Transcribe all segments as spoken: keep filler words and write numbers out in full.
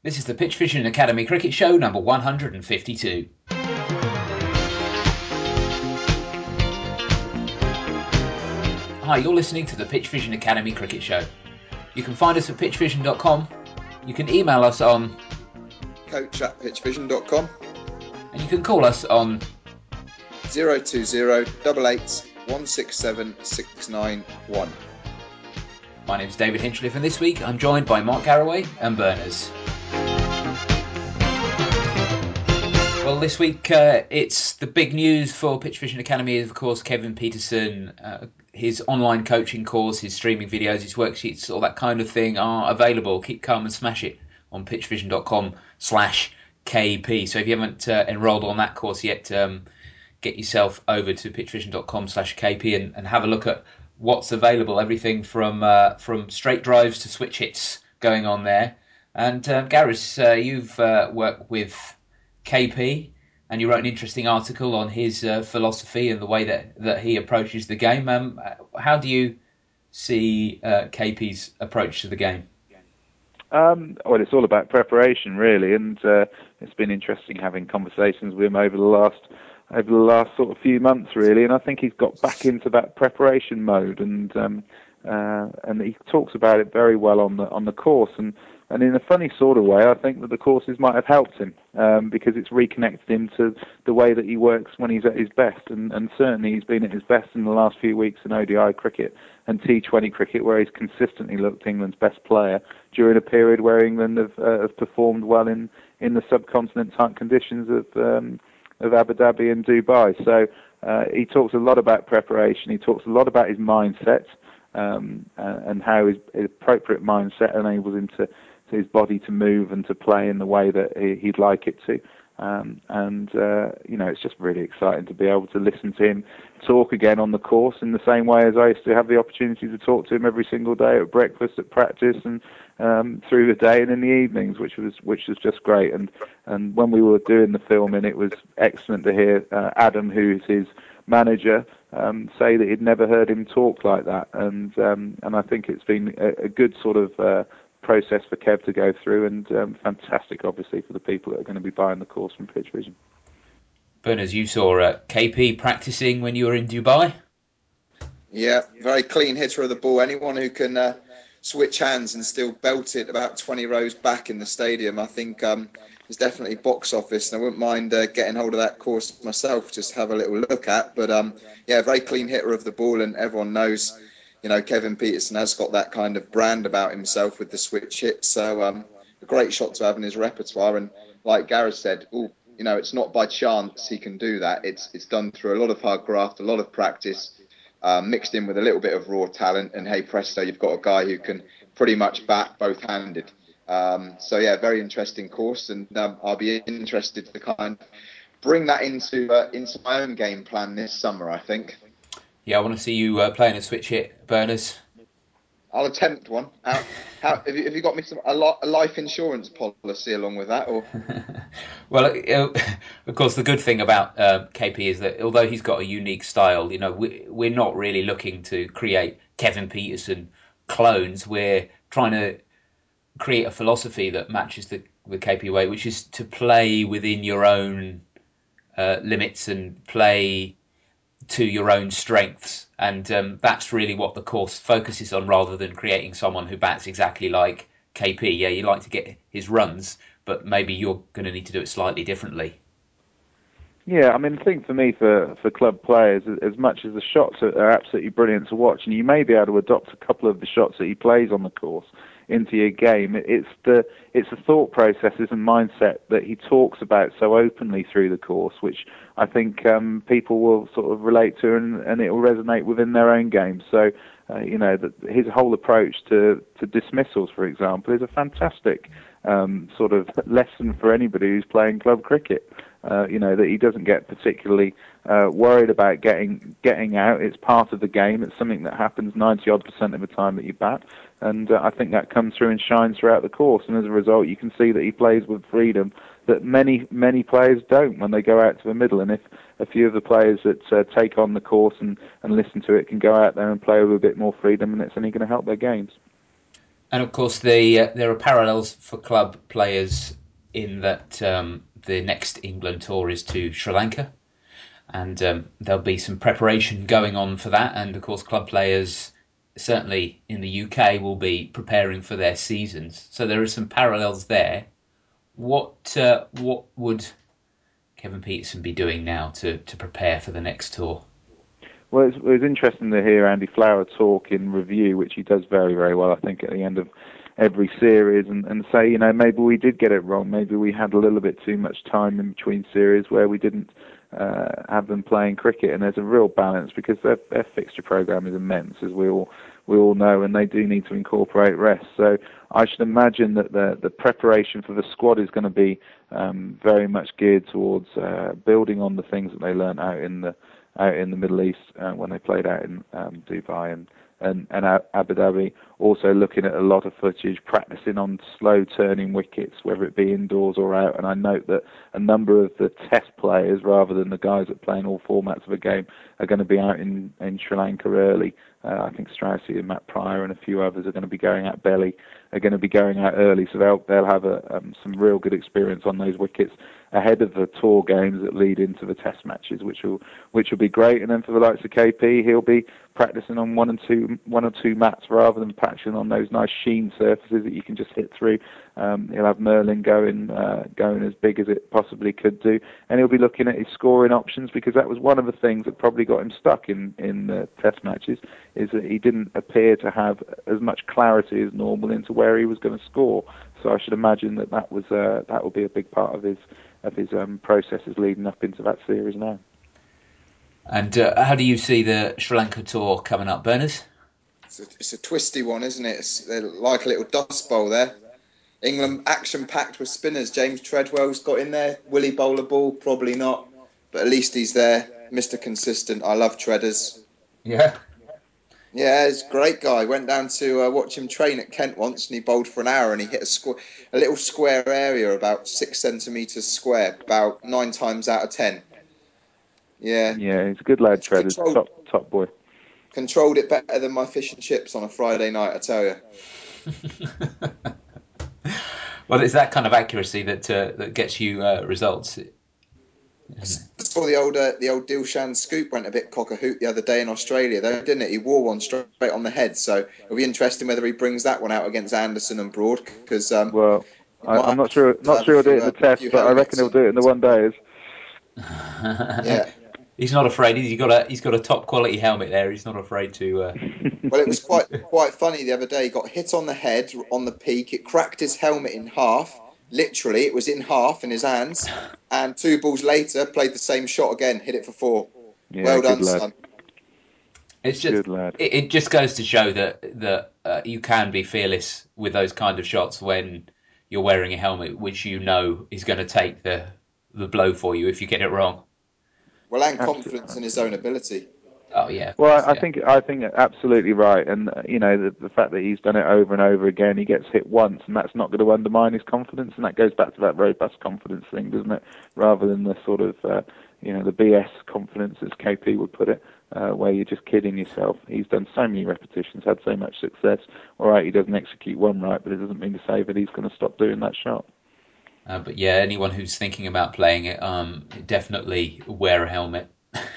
This is the Pitch Vision Academy Cricket Show number one hundred fifty-two. Hi, you're listening to the Pitch Vision Academy Cricket Show. You can find us at pitch vision dot com. You can email us on coach at pitch vision dot com. And you can call us on zero two zero, eight eight, one six seven, six nine one. My name's David Hinchliffe, and this week I'm joined by Mark Garraway and Burners. Well, this week uh, it's the big news for Pitch Vision Academy is, of course, Kevin Pietersen. Uh, his online coaching course, his streaming videos, his worksheets, all that kind of thing are available. Keep calm and smash it on pitch vision dot com slash K P. So if you haven't uh, enrolled on that course yet, um, get yourself over to pitch vision dot com slash K P and, and have a look at what's available. Everything from uh, from straight drives to switch hits going on there. And uh, Gareth, uh, you've uh, worked with K P, and you wrote an interesting article on his uh, philosophy and the way that, that he approaches the game. Um, how do you see uh, K P's approach to the game? Um, well, it's all about preparation, really, and uh, it's been interesting having conversations with him over the last over the last sort of few months, really. And I think he's got back into that preparation mode, and um, uh, and he talks about it very well on the on the course. And And in a funny sort of way, I think that the courses might have helped him um, because it's reconnected him to the way that he works when he's at his best. And, and certainly he's been at his best in the last few weeks in O D I cricket and T twenty cricket, where he's consistently looked England's best player during a period where England have, uh, have performed well in, in the subcontinent type conditions of um, of Abu Dhabi and Dubai. So uh, he talks a lot about preparation. He talks a lot about his mindset um, uh, and how his, his appropriate mindset enables him to to his body to move and to play in the way that he, he'd like it to. Um, and, uh, you know, it's just really exciting to be able to listen to him talk again on the course in the same way as I used to have the opportunity to talk to him every single day at breakfast, at practice, and um, through the day and in the evenings, which was which was just great. And, and when we were doing the filming, it was excellent to hear uh, Adam, who's his manager, um, say that he'd never heard him talk like that. And um, and I think it's been a, a good sort of uh, process for Kev to go through, and um, fantastic, obviously, for the people that are going to be buying the course from Pitch Vision. Berners, you saw uh, K P practicing when you were in Dubai? Yeah, very clean hitter of the ball. Anyone who can uh, switch hands and still belt it about twenty rows back in the stadium, I think um, is definitely box office, and I wouldn't mind uh, getting hold of that course myself, just have a little look at. But um, yeah, very clean hitter of the ball, and everyone knows, you know, Kevin Pietersen has got that kind of brand about himself with the switch hit. So um, a great shot to have in his repertoire. And like Gareth said, ooh, you know, it's not by chance he can do that. It's it's done through a lot of hard graft, a lot of practice, um, mixed in with a little bit of raw talent. And hey presto, you've got a guy who can pretty much bat both-handed. Um, so yeah, very interesting course, and um, I'll be interested to kind of bring that into uh, into my own game plan this summer, I think. Yeah, I want to see you uh, playing a switch hit, Berners. I'll attempt one. How, how, have, you, have you got me some, a, li- a life insurance policy along with that? Or Well, uh, of course, the good thing about uh, K P is that although he's got a unique style, you know, we, we're not really looking to create Kevin Pietersen clones. We're trying to create a philosophy that matches the, the K P way, which is to play within your own uh, limits and play to your own strengths, and um, that's really what the course focuses on, rather than creating someone who bats exactly like K P. Yeah, you like to get his runs, but maybe you're going to need to do it slightly differently. Yeah, I mean, the thing for me for, for club players, as much as the shots are, are absolutely brilliant to watch, and you may be able to adopt a couple of the shots that he plays on the course into your game, it's the it's the thought processes and mindset that he talks about so openly through the course, which I think um, people will sort of relate to, and, and it will resonate within their own game. So, uh, you know, that his whole approach to, to dismissals, for example, is a fantastic um, sort of lesson for anybody who's playing club cricket. Uh, you know, that he doesn't get particularly uh, worried about getting getting out. It's part of the game. It's something that happens ninety odd percent of the time that you bat. And uh, I think that comes through and shines throughout the course. And as a result, you can see that he plays with freedom that many, many players don't when they go out to the middle. And if a few of the players that uh, take on the course and, and listen to it can go out there and play with a bit more freedom, and it's only going to help their games. And of course, the uh, there are parallels for club players in that um, the next England tour is to Sri Lanka, and um, there'll be some preparation going on for that. And of course, club players, certainly in the U K, will be preparing for their seasons. So there are some parallels there. What uh, what would Kevin Pietersen be doing now to, to prepare for the next tour? Well, it's, it was interesting to hear Andy Flower talk in review, which he does very, very well, I think, at the end of every series, and, and say, you know, maybe we did get it wrong. Maybe we had a little bit too much time in between series where we didn't uh, have them playing cricket, and there's a real balance because their, their fixture programme is immense, as we all we all know, and they do need to incorporate rest. So I should imagine that the the preparation for the squad is going to be um, very much geared towards uh, building on the things that they learnt out in the out in the Middle East uh, when they played out in um, Dubai and, and, and Abu Dhabi. Also looking at a lot of footage, practicing on slow turning wickets, whether it be indoors or out. And I note that a number of the test players, rather than the guys that play in all formats of a game, are going to be out in, in Sri Lanka early. Uh, I think Straussy and Matt Pryor and a few others are going to be going out belly, are going to be going out early, so they'll they'll have a, um, some real good experience on those wickets ahead of the tour games that lead into the test matches, which will which will be great. And then for the likes of K P, he'll be practicing on one and two one or two mats rather than practicing on those nice sheen surfaces that you can just hit through. Um, he'll have Merlin going uh, going as big as it possibly could do, and he'll be looking at his scoring options, because that was one of the things that probably got him stuck in in the test matches, is that he didn't appear to have as much clarity as normal into where he was going to score. So I should imagine that that was uh, that will be a big part of his of his um, processes leading up into that series now. And uh, how do you see the Sri Lanka tour coming up, Berners? It's a, it's a twisty one, isn't it? It's, they're like a little dust bowl there. England action-packed with spinners. James Treadwell's got in there. Will he bowl a ball? Probably not. But at least he's there. Mister Consistent. I love Treaders. Yeah. Yeah, he's a great guy. Went down to uh, watch him train at Kent once, and he bowled for an hour, and he hit a, squ- a little square area, about six centimetres square, about nine times out of ten. Yeah. Yeah, he's a good lad, Tread. Controlled, Top, top boy. controlled it better than my fish and chips on a Friday night, I tell you. Well, it's that kind of accuracy that uh, that gets you uh, results. I saw the old uh, the old Dilshan Scoop went a bit cock a hoot the other day in Australia, though, didn't it? He wore one straight on the head, so it'll be interesting whether he brings that one out against Anderson and Broad, because um, well, I, I'm not sure not sure he'll do it in the uh, test, but I reckon he'll do it in the one days. Yeah. He's not afraid. He's got a he's got a top quality helmet there. He's not afraid to. Uh... Well, it was quite quite funny the other day. He got hit on the head on the peak. It cracked his helmet in half. Literally, it was in half in his hands. And two balls later, played the same shot again, hit it for four. Yeah, well good done, lad. son. It's just Good lad. It, it just goes to show that that uh, you can be fearless with those kind of shots when you're wearing a helmet, which you know is going to take the the blow for you if you get it wrong. Well, and Absolutely. confidence in his own ability. Oh yeah. Well, course, I yeah. think I think absolutely right, and uh, you know the, the fact that he's done it over and over again, he gets hit once, and that's not going to undermine his confidence, and that goes back to that robust confidence thing, doesn't it? Rather than the sort of uh, you know the B S confidence, as K P would put it, uh, where you're just kidding yourself. He's done so many repetitions, had so much success. All right, he doesn't execute one right, but it doesn't mean to say that he's going to stop doing that shot. Uh, but yeah, anyone who's thinking about playing it, um, definitely wear a helmet.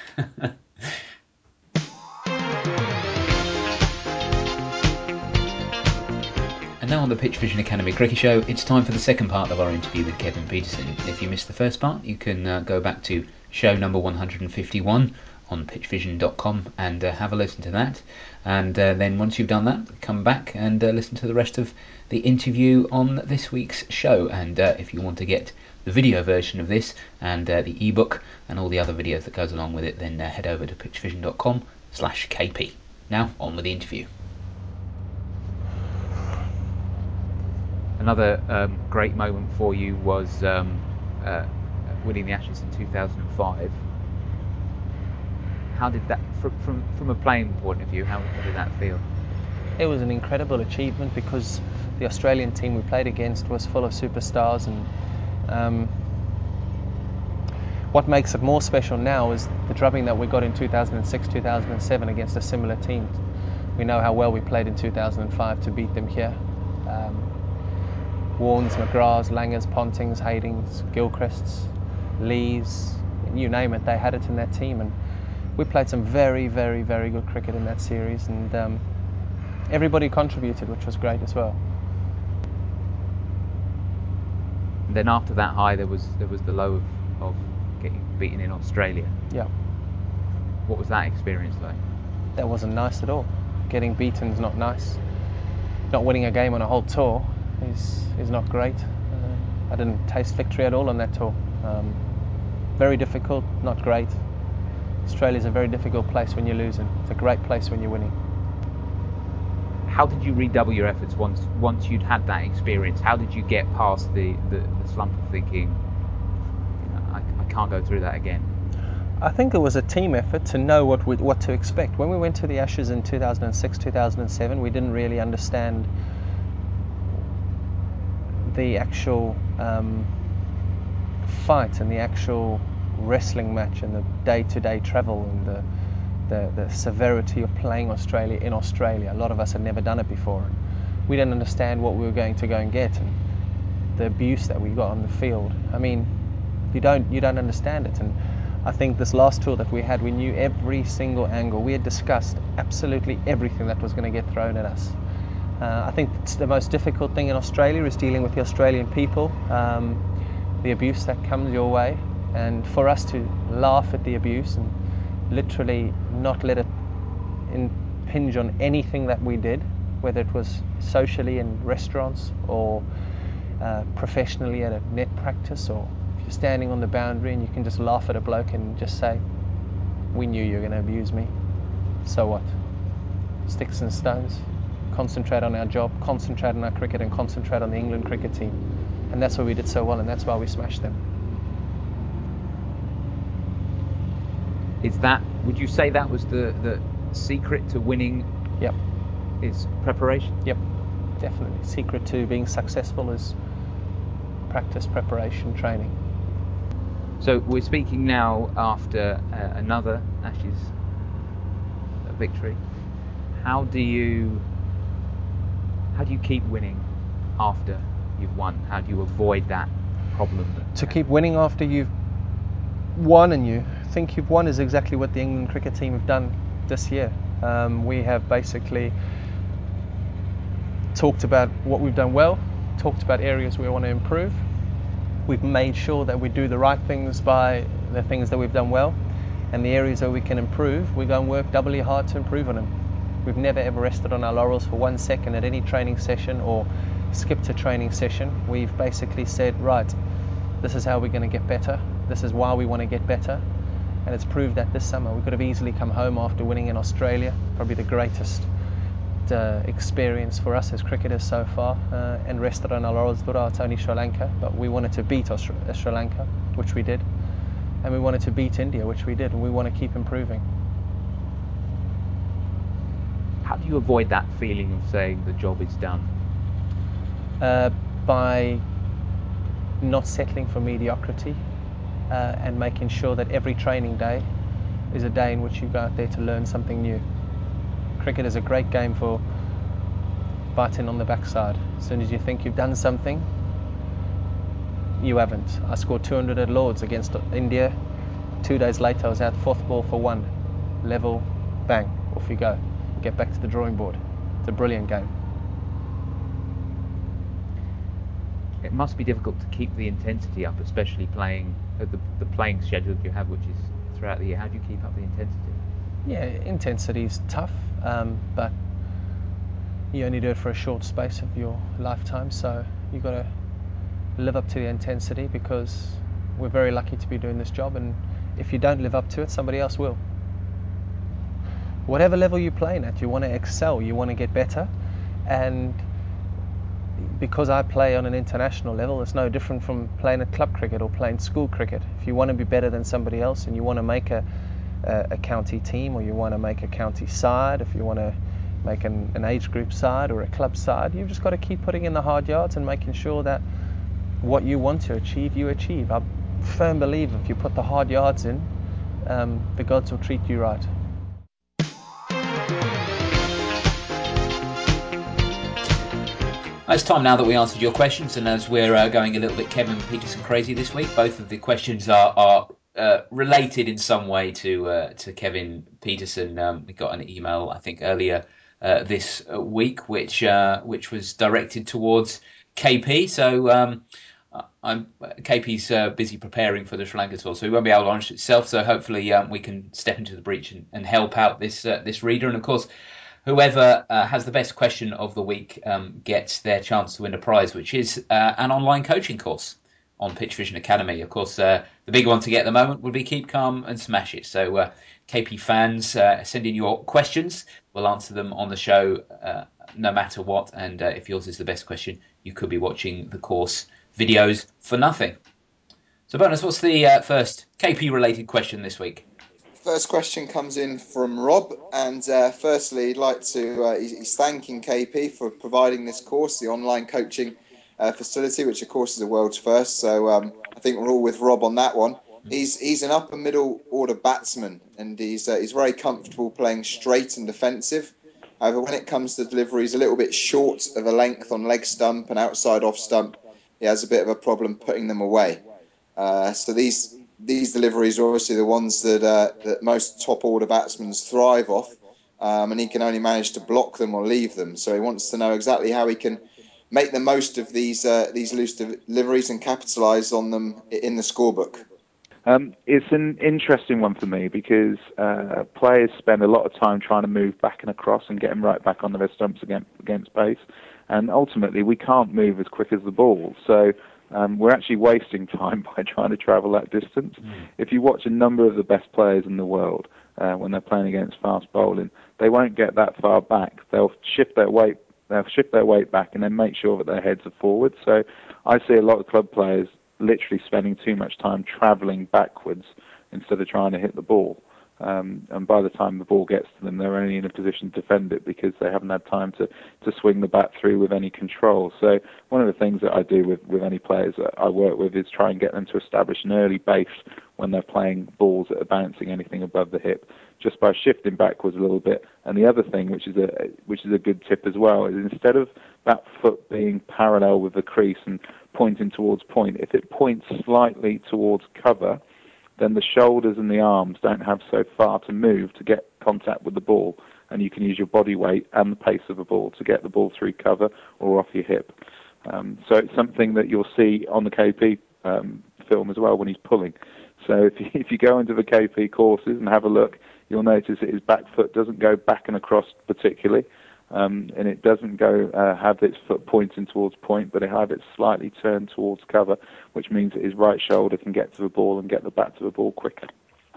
And now on the Pitch Vision Academy Cricket Show, it's time for the second part of our interview with Kevin Pietersen. If you missed the first part, you can uh, go back to show number one hundred fifty-one on pitch vision dot com and uh, have a listen to that. And uh, then once you've done that, come back and uh, listen to the rest of the interview on this week's show. And uh, if you want to get the video version of this and uh, the ebook and all the other videos that goes along with it, then uh, head over to pitch vision dot com slash K P. Now, on with the interview. Another um, great moment for you was um, uh, winning the Ashes in two thousand five. How did that, from, from from a playing point of view, how, how did that feel? It was an incredible achievement because the Australian team we played against was full of superstars, and um, what makes it more special now is the drubbing that we got in two thousand six, two thousand seven against a similar team. We know how well we played in two thousand five to beat them here. Um, Warnes, McGraths, Langers, Pontings, Hardings, Gilcrests, Lees, you name it, they had it in that team, and we played some very, very, very good cricket in that series, and um, everybody contributed, which was great as well. And then after that high, there was there was the low of, of getting beaten in Australia. Yeah. What was that experience like? That wasn't nice at all. Getting beaten's not nice. Not winning a game on a whole tour is is not great. Um, I didn't taste victory at all on that tour. Um, very difficult, not great. Australia's a very difficult place when you're losing. It's a great place when you're winning. How did you redouble your efforts once once you'd had that experience? How did you get past the, the, the slump of thinking, you know, I, I can't go through that again? I think it was a team effort to know what we, what to expect. When we went to the Ashes in two thousand six, two thousand seven, we didn't really understand the actual um, fight and the actual wrestling match and the day-to-day travel and the, the the severity of playing Australia in Australia. A lot of us had never done it before, and we didn't understand what we were going to go and get and the abuse that we got on the field. I mean, you don't you don't understand it. And I think this last tour that we had, we knew every single angle. We had discussed absolutely everything that was going to get thrown at us. Uh, I think the most difficult thing in Australia is dealing with the Australian people, um, the abuse that comes your way, and for us to laugh at the abuse and literally not let it impinge on anything that we did, whether it was socially in restaurants or uh, professionally at a net practice, or if you're standing on the boundary and you can just laugh at a bloke and just say, we knew you were going to abuse me, so what? Sticks and stones. Concentrate on our job, concentrate on our cricket, and concentrate on the England cricket team. And that's why we did so well, and that's why we smashed them. Is that, would you say that was the, the secret to winning? Yep. Is preparation? Yep, definitely. Secret to being successful is practice, preparation, training. So we're speaking now after uh, another Ashes victory. How do you how do you keep winning after you've won? How do you avoid that problem? That to keep winning after you've won and you think you've won is exactly what the England cricket team have done this year. Um, we have basically talked about what we've done well, talked about areas we want to improve. We've made sure that we do the right things by the things that we've done well, and the areas that we can improve, we go and work doubly hard to improve on them. We've never ever rested on our laurels for one second at any training session or skipped a training session. We've basically said, right, this is how we're going to get better. This is why we want to get better. And it's proved that this summer we could have easily come home after winning in Australia, probably the greatest uh, experience for us as cricketers so far, uh, and rested on our laurels. Thought, oh, it's only Sri Lanka, but we wanted to beat Austra- Sri Lanka, which we did. And we wanted to beat India, which we did, and we want to keep improving. How do you avoid that feeling of saying the job is done? Uh, by not settling for mediocrity uh, and making sure that every training day is a day in which you go out there to learn something new. Cricket is a great game for biting on the backside. As soon as you think you've done something, you haven't. I scored two hundred at Lords against India. Two days later I was out fourth ball for one. Level, bang, off you go. Get back to the drawing board. It's a brilliant game. It must be difficult to keep the intensity up, especially playing at the, the playing schedule that you have, which is throughout the year. How do you keep up the intensity? Yeah, intensity is tough, um, but you only do it for a short space of your lifetime, so you've got to live up to the intensity, because we're very lucky to be doing this job, and if you don't live up to it, somebody else will. Whatever level you're playing at, you want to excel, you want to get better, and because I play on an international level, it's no different from playing at club cricket or playing school cricket. If you want to be better than somebody else and you want to make a, a, a county team, or you want to make a county side, if you want to make an, an age group side or a club side, you've just got to keep putting in the hard yards and making sure that what you want to achieve, you achieve. I'm a firm believer if you put the hard yards in, um, the gods will treat you right. It's time now that we answered your questions, and as we're uh, going a little bit Kevin Peterson crazy this week, both of the questions are, are uh, related in some way to uh, to Kevin Peterson. Um, we got an email, I think, earlier uh, this week, which uh, which was directed towards K P. So um, I'm K P's uh, busy preparing for the Sri Lanka tour, so he won't be able to answer itself. So hopefully um, we can step into the breach and, and help out this uh, this reader, and of course, whoever uh, has the best question of the week um, gets their chance to win a prize, which is uh, an online coaching course on Pitch Vision Academy. Of course, uh, the big one to get at the moment would be Keep Calm and Smash It. So uh, K P fans, uh, send in your questions. We'll answer them on the show uh, no matter what. And uh, if yours is the best question, you could be watching the course videos for nothing. So, Bonus, what's the uh, first K P-related question this week? First question comes in from Rob, and uh, firstly, he'd like to, uh, he's thanking K P for providing this course, the online coaching uh, facility, which of course is a world's first. So um, I think we're all with Rob on that one. He's he's an upper middle order batsman, and he's uh, he's very comfortable playing straight and defensive. However, when it comes to delivery, he's a little bit short of a length on leg stump and outside off stump. He has a bit of a problem putting them away. Uh, so these these deliveries are obviously the ones that uh, that most top order batsmen thrive off, um, and he can only manage to block them or leave them. So he wants to know exactly how he can make the most of these uh, these loose deliveries and capitalise on them in the scorebook. Um, it's an interesting one for me because uh, players spend a lot of time trying to move back and across and get them right back on their stumps against, against pace, and ultimately we can't move as quick as the ball. So um, we're actually wasting time by trying to travel that distance. Mm. If you watch a number of the best players in the world uh, when they're playing against fast bowling, they won't get that far back. They'll shift their weight. They'll shift their weight back and then make sure that their heads are forward. So I see a lot of club players literally spending too much time travelling backwards instead of trying to hit the ball. Um, and by the time the ball gets to them, they're only in a position to defend it because they haven't had time to, to swing the bat through with any control. So one of the things that I do with, with any players that I work with is try and get them to establish an early base when they're playing balls that are bouncing anything above the hip, just by shifting backwards a little bit. And the other thing, which is a which is a good tip as well, is instead of that foot being parallel with the crease and pointing towards point, if it points slightly towards cover, then the shoulders and the arms don't have so far to move to get contact with the ball, and you can use your body weight and the pace of the ball to get the ball through cover or off your hip. Um, so it's something that you'll see on the K P um, film as well when he's pulling. So if you, if you go into the K P courses and have a look, you'll notice that his back foot doesn't go back and across particularly, um, and it doesn't go uh, have its foot pointing towards point, but it have it slightly turned towards cover, which means that his right shoulder can get to the ball and get the bat to the ball quicker.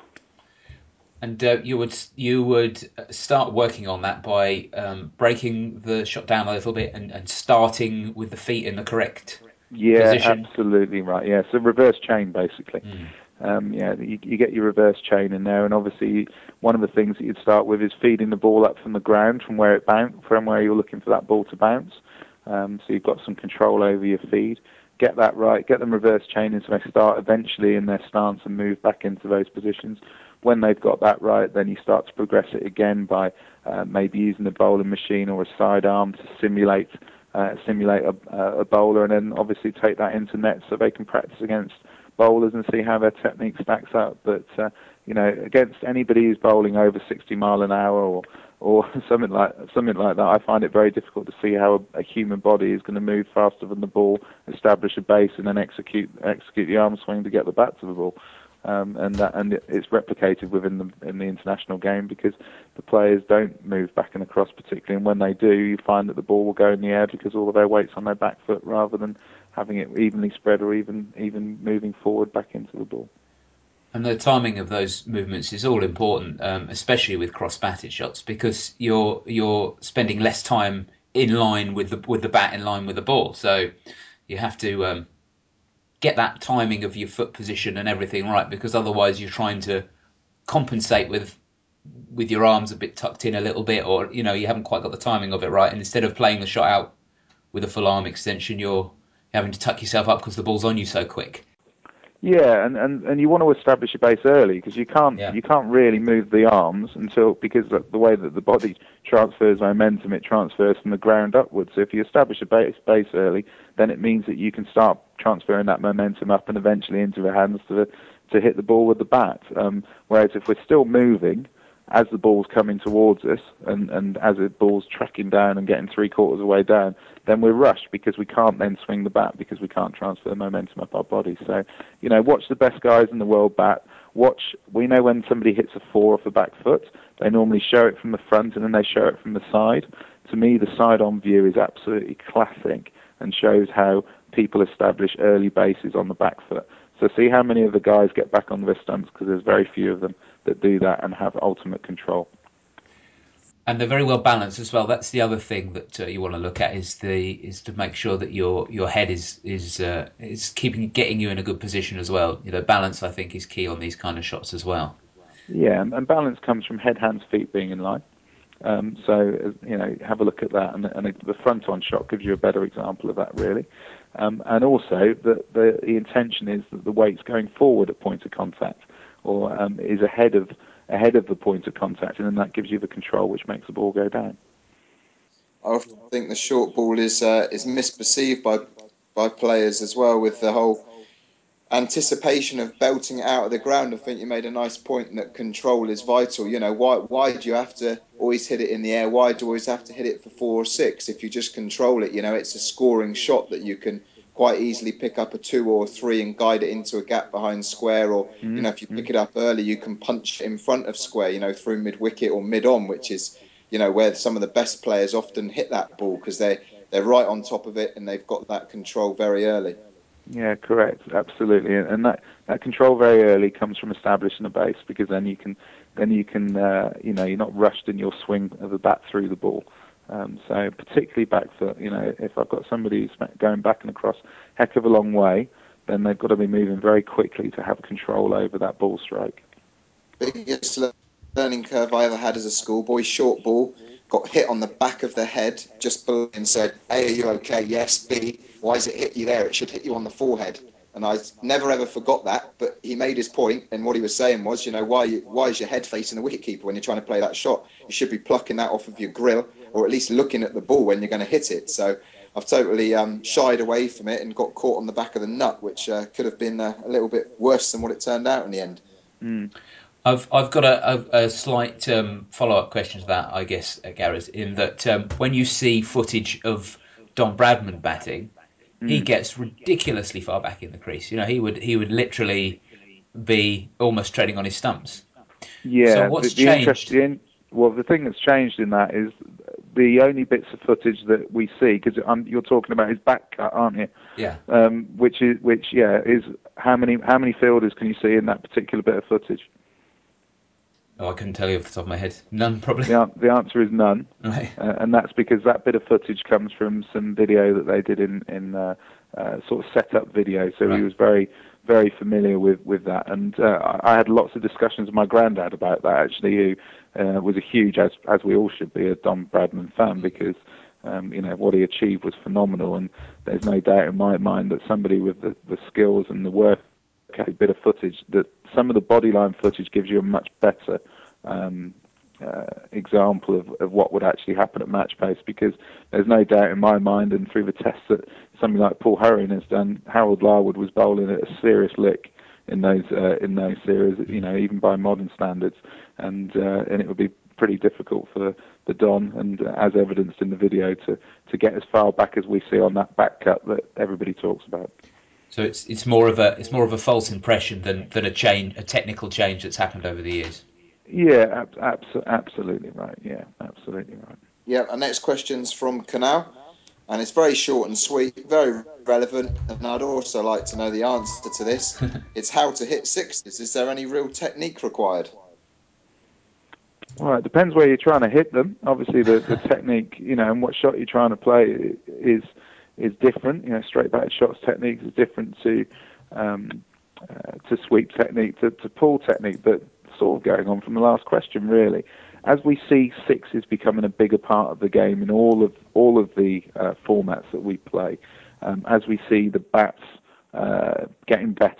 And uh, you would you would start working on that by um, breaking the shot down a little bit and, and starting with the feet in the correct yeah, position. Absolutely right. Yeah, so reverse chain basically. Mm. Um, yeah, you, you get your reverse chain in there, and obviously one of the things that you'd start with is feeding the ball up from the ground, from where it bounce, from where you're looking for that ball to bounce. Um, so you've got some control over your feed. Get that right. Get them reverse chaining so they start eventually in their stance and move back into those positions. When they've got that right, then you start to progress it again by uh, maybe using a bowling machine or a sidearm to simulate uh, simulate a, a bowler, and then obviously take that into net so they can practice against bowlers and see how their technique stacks up. But uh, you know, against anybody who's bowling over sixty mile an hour or or something like something like that, I find it very difficult to see how a, a human body is going to move faster than the ball, establish a base, and then execute execute the arm swing to get the bat to the ball. Um, and that and it's replicated within the in the international game because the players don't move back and across particularly, and when they do, you find that the ball will go in the air because all of their weight's on their back foot rather than having it evenly spread or even even moving forward back into the ball. And the timing of those movements is all important, um, especially with cross-batted shots, because you're you're spending less time in line with the with the bat in line with the ball. So you have to um, get that timing of your foot position and everything right, because otherwise you're trying to compensate with with your arms a bit tucked in a little bit, or you know you haven't quite got the timing of it right. And instead of playing the shot out with a full arm extension, you're having to tuck yourself up because the ball's on you so quick. Yeah, and, and, and you want to establish your base early because you can't Yeah. you can't really move the arms until because the, the way that the body transfers momentum, it transfers from the ground upwards. So if you establish a base base early, then it means that you can start transferring that momentum up and eventually into the hands to to hit the ball with the bat. Um, whereas if we're still moving as the ball's coming towards us and, and as the ball's tracking down and getting three quarters of the way down, then we're rushed because we can't then swing the bat because we can't transfer momentum up our body. So, you know, watch the best guys in the world bat. Watch, we know when somebody hits a four off the back foot, they normally show it from the front and then they show it from the side. To me, the side-on view is absolutely classic and shows how people establish early bases on the back foot. So see how many of the guys get back on their stumps because there's very few of them that do that and have ultimate control. And they're very well balanced as well. That's the other thing that uh, you want to look at is the is to make sure that your your head is is uh, is keeping getting you in a good position as well. You know, balance I think is key on these kind of shots as well. Yeah, and, and balance comes from head, hands, feet being in line. Um, so you know, have a look at that, and, and the front-on shot gives you a better example of that, really. Um, and also, the, the the intention is that the weight's going forward at point of contact, or um, is ahead of ahead of the point of contact, and then that gives you the control which makes the ball go down. I often think the short ball is uh, is misperceived by by players as well, with the whole anticipation of belting it out of the ground. I think you made a nice point that control is vital. You know, why why do you have to always hit it in the air? Why do you always have to hit it for four or six? If you just control it, you know, it's a scoring shot that you can quite easily pick up a two or three and guide it into a gap behind square, or mm-hmm. you know, if you pick it up early, you can punch it in front of square, you know, through mid wicket or mid on, which is, you know, where some of the best players often hit that ball because they they're right on top of it and they've got that control very early. Yeah, correct, absolutely, and that, that control very early comes from establishing a base because then you can then you can uh, you know, you're not rushed in your swing of the bat through the ball. Um, so particularly back foot, you know, if I've got somebody who's going back and across heck of a long way, then they've got to be moving very quickly to have control over that ball strike. Biggest learning curve I ever had as a schoolboy, short ball, got hit on the back of the head just below and said, A, are you okay? Yes. B, why does it hit you there? It should hit you on the forehead. And I never ever forgot that, but he made his point, and what he was saying was, you know, why why is your head facing the wicketkeeper when you're trying to play that shot? You should be plucking that off of your grill, or at least looking at the ball when you're going to hit it. So I've totally um, shied away from it and got caught on the back of the nut, which uh, could have been uh, a little bit worse than what it turned out in the end. Mm. I've I've got a, a, a slight um, follow-up question to that, I guess, uh, Gareth, in that um, when you see footage of Don Bradman batting, mm. he gets ridiculously far back in the crease. You know, he would he would literally be almost treading on his stumps. Yeah, so what's the, the changed? The in, well, the thing that's changed in that is the only bits of footage that we see, because you're talking about his back cut, aren't you? Yeah. Um, which is which, yeah, is how many how many fielders can you see in that particular bit of footage? Oh, I couldn't tell you off the top of my head. None, probably. The, the answer is none, right. uh, and that's because that bit of footage comes from some video that they did in in uh, uh, sort of setup video. So right. he was very very familiar with with that, and uh, I had lots of discussions with my granddad about that actually, who uh, was a huge, as as we all should be, a Don Bradman fan because. Um, you know, what he achieved was phenomenal, and there's no doubt in my mind that somebody with the, the skills and the work, a bit of footage, that some of the bodyline footage gives you a much better um, uh, example of, of what would actually happen at match pace, because there's no doubt in my mind, and through the tests that somebody like Paul Hurren has done, Harold Larwood was bowling at a serious lick in those uh, in those series, you know, even by modern standards, and uh, and it would be pretty difficult for the Don, and uh, as evidenced in the video, to, to get as far back as we see on that back cut that everybody talks about. So it's it's more of a it's more of a false impression than, than a change, a technical change that's happened over the years. Yeah, ab- abso- absolutely right. Yeah, absolutely right. Yeah, our next question's from Canal, and it's very short and sweet, very relevant, and I'd also like to know the answer to this. It's how to hit sixes. Is there any real technique required? Well, it depends where you're trying to hit them. Obviously, the, the technique, you know, and what shot you're trying to play is is different. You know, straight batted shots technique is different to um, uh, to sweep technique, to, to pull technique. But sort of going on from the last question, really, as we see sixes becoming a bigger part of the game in all of all of the uh, formats that we play, um, as we see the bats uh, getting better.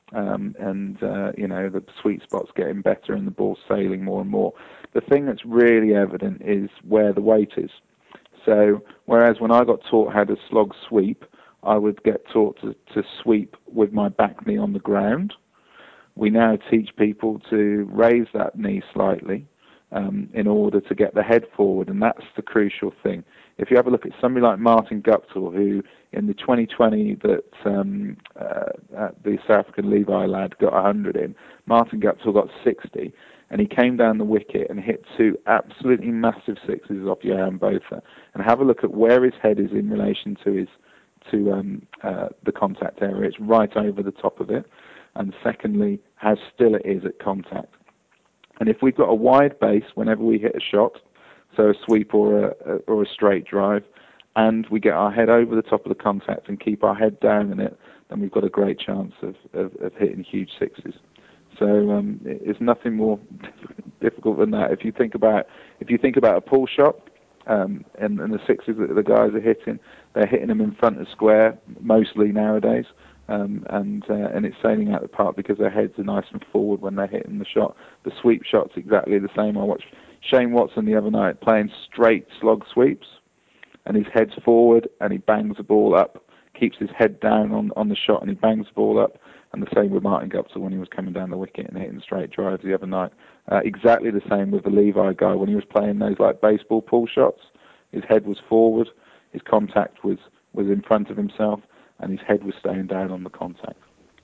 Um, and, uh, you know, the sweet spot's getting better and the ball's sailing more and more. The thing that's really evident is where the weight is. So whereas when I got taught how to slog sweep, I would get taught to, to sweep with my back knee on the ground. We now teach people to raise that knee slightly um, in order to get the head forward, and that's the crucial thing. If you have a look at somebody like Martin Guptill, who in the twenty twenty that um, uh, the South African Levi lad got one hundred in, Martin Guptill got sixty, and he came down the wicket and hit two absolutely massive sixes off Johan Botha. And have a look at where his head is in relation to his to um, uh, the contact area. It's right over the top of it. And secondly, how still it is at contact. And if we've got a wide base whenever we hit a shot, so a sweep or a, or a straight drive, and we get our head over the top of the contact and keep our head down in it, then we've got a great chance of, of, of hitting huge sixes. So um, it's nothing more difficult than that. If you think about if you think about a pull shot um, and, and the sixes that the guys are hitting, they're hitting them in front of square mostly nowadays. Um, and uh, and it's sailing out the park because their heads are nice and forward when they're hitting the shot. The sweep shot's exactly the same. I watched Shane Watson the other night playing straight slog sweeps, and his head's forward and he bangs the ball up, keeps his head down on, on the shot and he bangs the ball up. And the same with Martin Guptill when he was coming down the wicket and hitting straight drives the other night. Uh, exactly the same with the Levi guy when he was playing those like baseball pull shots. His head was forward, his contact was, was in front of himself, and his head was staying down on the contact.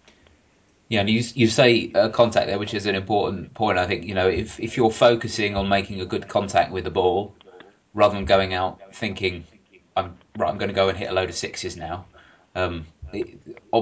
Yeah, and you you say uh, contact there, which is an important point. I think, you know, if if you're focusing on making a good contact with the ball, rather than going out thinking, I'm right, I'm going to go and hit a load of sixes now. Um, it,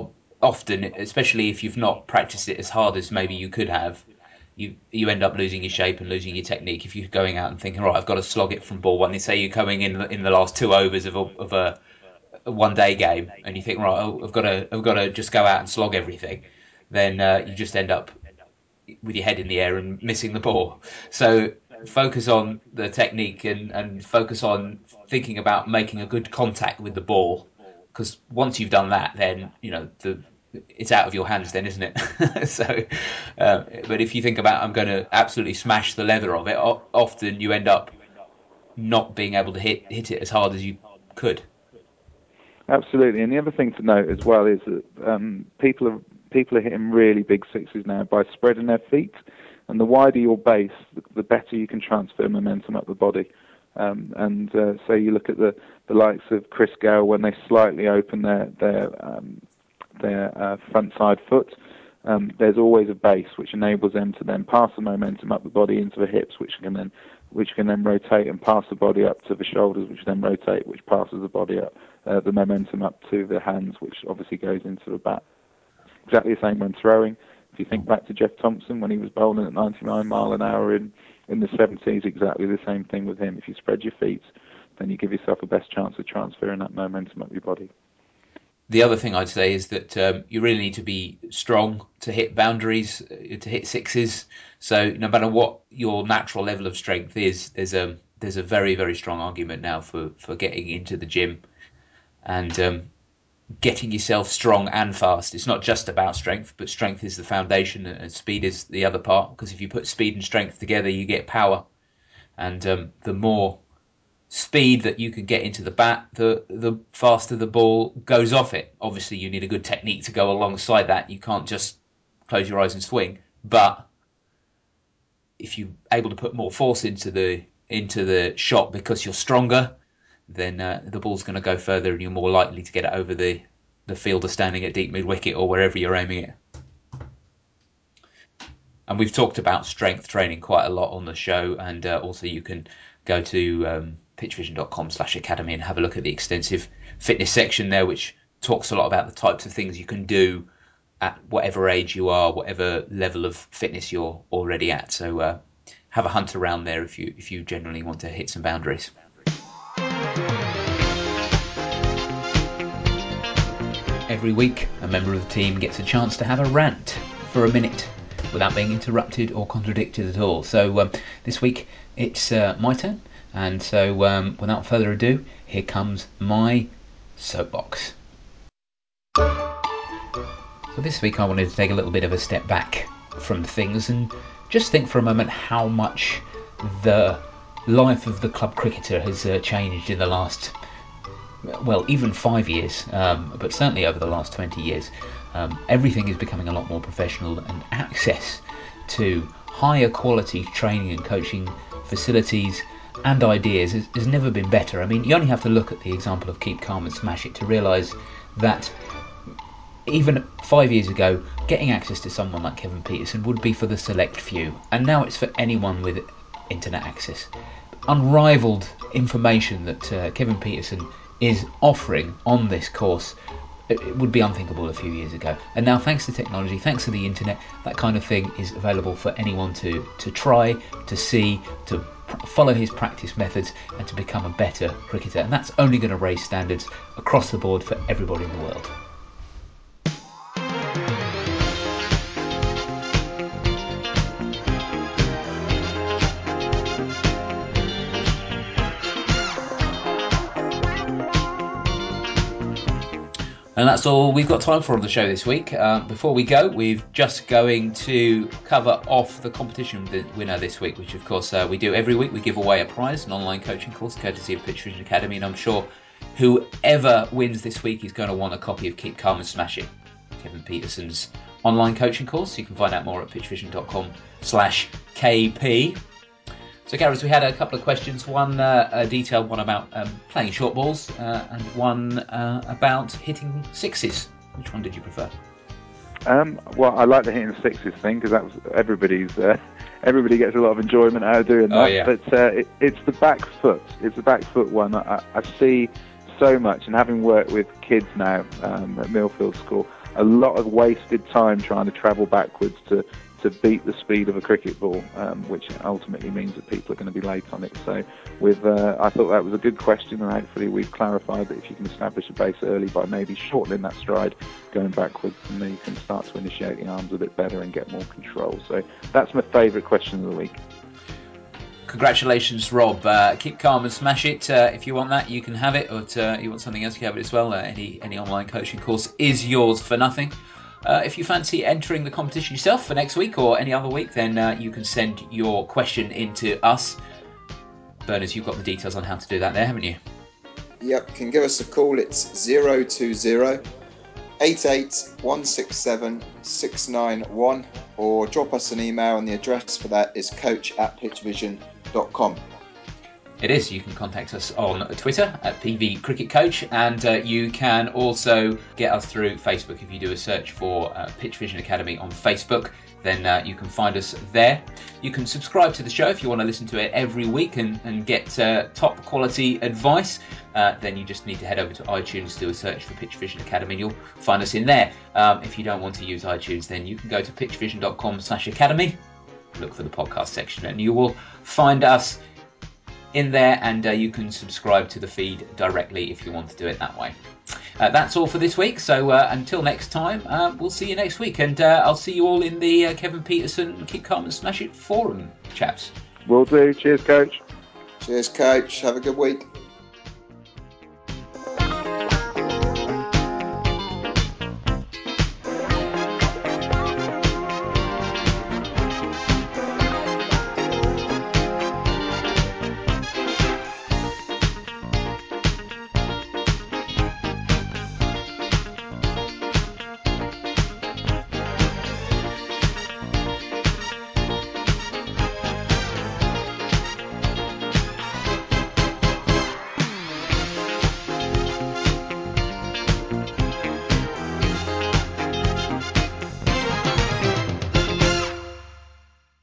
often, especially if you've not practiced it as hard as maybe you could have, you you end up losing your shape and losing your technique if you're going out and thinking, right, I've got to slog it from ball one. They say you're coming in in the last two overs of a, of a a one day game and you think, right, oh, I've got to I've got to just go out and slog everything, then uh, you just end up with your head in the air and missing the ball. So focus on the technique and, and focus on thinking about making a good contact with the ball, because once you've done that, then you know the it's out of your hands then, isn't it? so uh, but if you think about, I'm going to absolutely smash the leather of it, o- often you end up not being able to hit hit it as hard as you could. Absolutely, and the other thing to note as well is that um, people are people are hitting really big sixes now by spreading their feet, and the wider your base, the, the better you can transfer momentum up the body. Um, and uh, so you look at the, the likes of Chris Gale when they slightly open their their um, their uh, front side foot. Um, there's always a base which enables them to then pass the momentum up the body into the hips, which can then which can then rotate and pass the body up to the shoulders, which then rotate, which passes the body up, uh, the momentum up to the hands, which obviously goes into the bat. Exactly the same when throwing. If you think back to Jeff Thompson when he was bowling at ninety-nine mile an hour in, in the seventies, exactly the same thing with him. If you spread your feet, then you give yourself the best chance of transferring that momentum up your body. The other thing I'd say is that um, you really need to be strong to hit boundaries, to hit sixes. So no matter what your natural level of strength is, there's a there's a very very strong argument now for, for getting into the gym and um, getting yourself strong and fast. It's not just about strength, but strength is the foundation and speed is the other part. Because if you put speed and strength together, you get power, and um, the more speed that you can get into the bat, the the faster the ball goes off it. Obviously, you need a good technique to go alongside that. You can't just close your eyes and swing. But if you're able to put more force into the into the shot because you're stronger, then uh, the ball's going to go further and you're more likely to get it over the, the fielder standing at deep mid wicket or wherever you're aiming it. And we've talked about strength training quite a lot on the show, and uh, also you can go to um, pitchvision.com slash academy and have a look at the extensive fitness section there, which talks a lot about the types of things you can do at whatever age you are, whatever level of fitness you're already at. So uh, have a hunt around there if you if you generally want to hit some boundaries. Every week, a member of the team gets a chance to have a rant for a minute without being interrupted or contradicted at all. So um, this week it's uh, my turn, and so um, without further ado, here comes my soapbox. So this week I wanted to take a little bit of a step back from things and just think for a moment how much the life of the club cricketer has uh, changed in the last, well, even five years, um, but certainly over the last twenty years. Um, everything is becoming a lot more professional, and access to higher quality training and coaching facilities and ideas has, has never been better. I mean, you only have to look at the example of Keep Calm and Smash It to realise that even five years ago, getting access to someone like Kevin Pietersen would be for the select few, and now it's for anyone with internet access. Unrivaled information that uh, Kevin Pietersen is offering on this course, it would be unthinkable a few years ago. And now, thanks to technology, thanks to the internet, that kind of thing is available for anyone to, to try, to see, to pr- follow his practice methods and to become a better cricketer. And that's only going to raise standards across the board for everybody in the world. And that's all we've got time for on the show this week. Uh, before we go, we're just going to cover off the competition winner this week, which of course uh, we do every week. We give away a prize, an online coaching course, courtesy of Pitch Vision Academy, and I'm sure whoever wins this week is going to want a copy of Keep Calm and Smash It, Kevin Pietersen's online coaching course. You can find out more at pitchvision.com slash KP. So, Gareth, we had a couple of questions. One, uh, a detailed one about um, playing short balls, uh, and one uh, about hitting sixes. Which one did you prefer? Um, well, I like the hitting sixes thing because that was everybody's. Uh, everybody gets a lot of enjoyment out of doing that. Oh, yeah. But uh, it, it's the back foot. It's the back foot one. I, I see so much, and having worked with kids now um, at Millfield School, a lot of wasted time trying to travel backwards to. to beat the speed of a cricket ball, um, which ultimately means that people are going to be late on it. So with, uh, I thought that was a good question, and hopefully we've clarified that if you can establish a base early by maybe shortening that stride, going backwards, and then you can start to initiate the arms a bit better and get more control. So that's my favourite question of the week. Congratulations, Rob. Uh, keep calm and smash it. Uh, if you want that, you can have it. Or uh, you want something else, you have it as well. Uh, any, any online coaching course is yours for nothing. Uh, if you fancy entering the competition yourself for next week or any other week, then uh, you can send your question in to us. Berners, you've got the details on how to do that there, haven't you? Yep, can give us a call. It's zero two zero, eight eight one six seven, six nine one, or drop us an email, and the address for that is coach at pitchvision dot com. It is. You can contact us on Twitter at P V Cricket Coach, and uh, you can also get us through Facebook. If you do a search for uh, Pitch Vision Academy on Facebook, then uh, you can find us there. You can subscribe to the show if you want to listen to it every week and, and get uh, top quality advice. Uh, then you just need to head over to iTunes, do a search for Pitch Vision Academy, and you'll find us in there. Um, if you don't want to use iTunes, then you can go to pitchvision.com slash academy, look for the podcast section, and you will find us in there, and uh, you can subscribe to the feed directly if you want to do it that way. Uh, that's all for this week, so uh, until next time, uh, we'll see you next week, and uh, I'll see you all in the uh, Kevin Pietersen Keep Calm and Smash It forum, chaps. Will do. Cheers, Coach. Cheers, Coach. Have a good week.